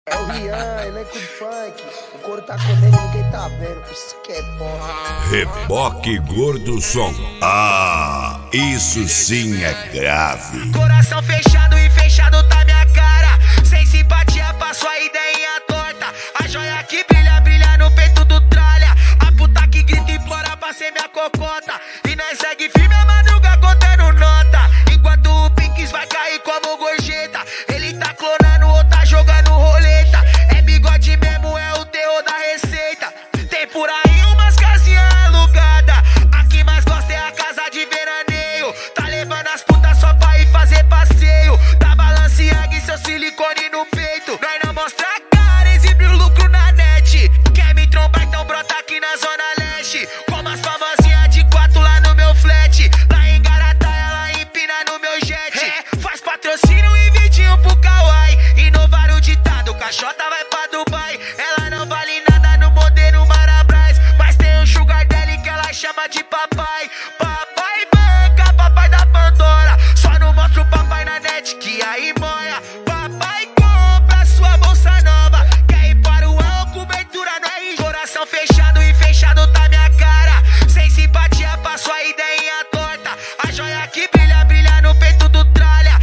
É o Rian, elenco de funk. O couro tá comendo, ninguém tá vendo. Isso que é porra. Reboque Gordo Som. Ah, isso sim é grave. Coração fechado e fechado tá minha cara. Sem simpatia pra sua ideinha torta. A joia que brilha, brilha no peito do tralha. A puta que grita e implora pra ser minha cocota. E nós segue firme a madruga contando nota. Enquanto o Pinks vai cair como gorjeta. Ele tá clonando ou tá jogando roleta. É bigode mesmo, é o terror da receita. Tem por aí umas casinhas alugadas. A que mais gosta é a casa de veraneio. Tá levando as putas só pra ir fazer passeio. Tá Balenciaga e seu silicone no peito. Nós não mostra a cara, exibe o lucro na net. Quer me trombar, então brota aqui na zona leste. Como as famosinhas de 4 lá no meu flat. Lá em Garataia, lá em Pina no meu jet. É, faz patrocínio e vidinho pro Kawaii. Inovar o ditado, caixota vai pra Dubai. Ela não vale nada no modelo Marabras. Mas tem um sugar daddy que ela chama de papai. Papai banca, papai da Pandora. Só não mostra o papai na net que aí moia. Papai compra sua bolsa nova. Quer ir para o ar, cobertura no R. Coração fechado e fechado tá minha cara. Sem simpatia pra sua ideinha torta. A joia que brilha, brilha no peito do tralha.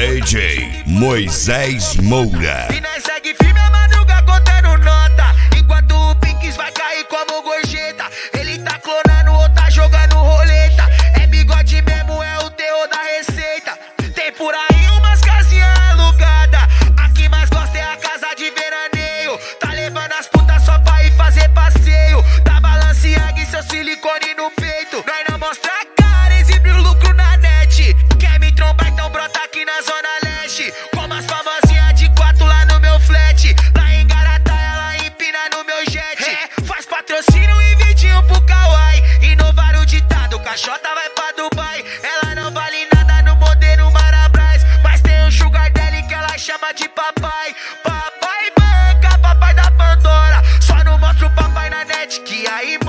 DJ Moisés Moura. E nós segue firme a madruga contando nota. Enquanto o Pinks vai cair como gorjeta. Ele tá clonando ou tá jogando roleta. É bigode mesmo, é o terror da receita. Tem por aí umas casinhas alugadas. A que mais gosta é a casa de veraneio. Tá levando as putas só pra ir fazer passeio. Tá Balenciaga e seu silicone no peito. Nós não mostra a cara, exibe o lucro na net. Quer me trombar, então brota aqui na zona leste. Como as famosinhas de 4 lá no meu flat. Lá em Garataia, lá em Pina no meu jet. É, faz patrocínio e vidinho pro Kawaii. Inovar o ditado, caixota vai pra Dubai. Ela não vale nada no modelo Marabras. Mas tem um sugar daddy que ela chama de papai. Papai banca, papai da Pandora. Só não mostra o papai na net que aí